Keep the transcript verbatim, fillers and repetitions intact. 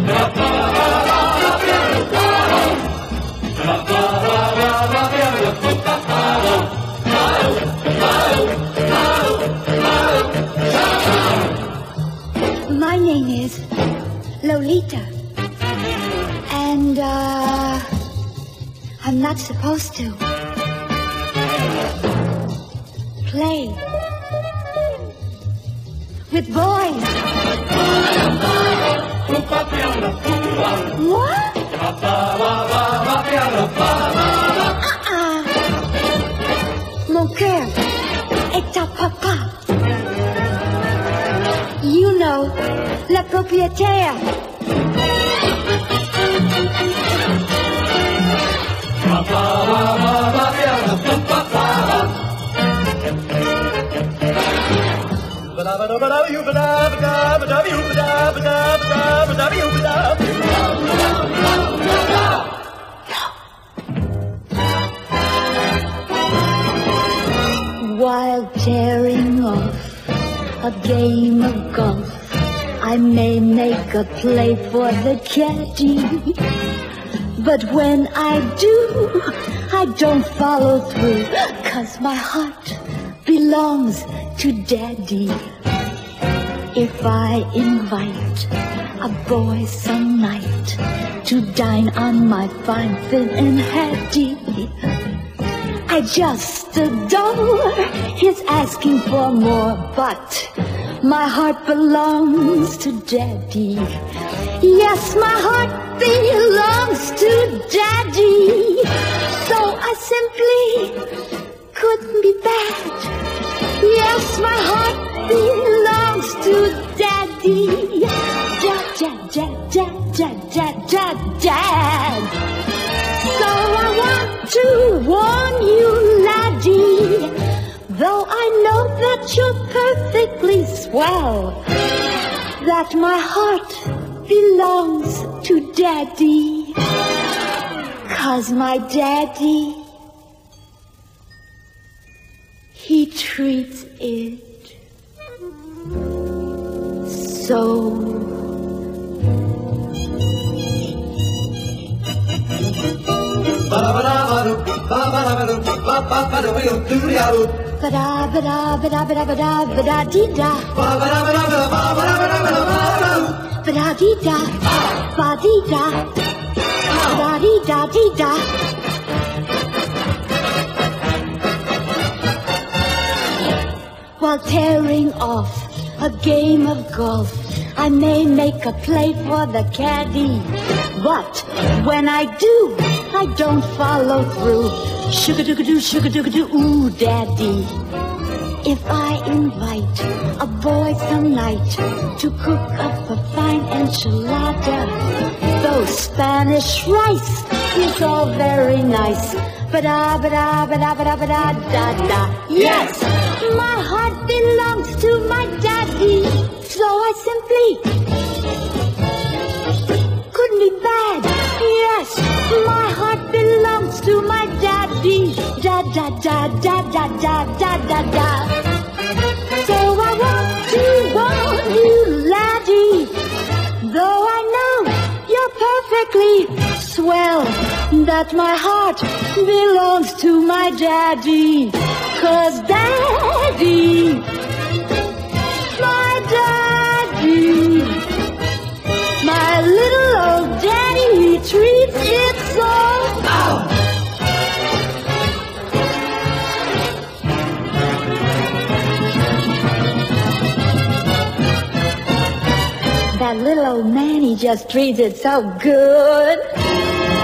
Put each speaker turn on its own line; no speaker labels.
My name is Lolita. And, uh, I'm not supposed to play with boys. What? Uh-uh. Mon cœur est à papa. You know, le propriétaire. While tearing off a game of golf, I may make a play for the caddy. But when I do, I don't follow through, 'cause my heart belongs to Daddy. If I invite a boy some night to dine on my fine fin and Hattie, I just adore his asking for more, but my heart belongs to Daddy. Yes, my heart belongs to Daddy. So I simply couldn't be bad. Yes, my heart belongs to Daddy. Dad, dad, dad, dad, dad, dad, dad, dad. So I want to warn you, laddie, though I know that you're perfectly swell, that my heart belongs to Daddy, 'cause my Daddy, he treats it so. Ba-da, ba-da, ba-da, ba-da, ba-da, ba-da-dee-da. Ba-da-dee-da, ba-dee-da, ba-da-dee-da-dee-da. While tearing off a game of golf, I may make a play for the caddy. But when I do, I don't follow through. Sugar-doo-ga-doo, sugar-doo-ga-doo, ooh, Daddy. If I invite a boy some night to cook up a fine enchilada, though Spanish rice is all very nice, ba-da, ba-da, ba-da, ba-da, ba-da, da-da. Yes, my heart belongs to my Daddy, so I simply couldn't be bad. Yes, my heart belongs to my Daddy, da, da, da, da, da, da, da, da, da. So I want to warn you, laddie, though I know you're perfectly swell, that my heart belongs to my Daddy, 'cause Daddy, my Daddy, my little old Daddy, he treats it so. Ow! That little old man, he just treats it so good.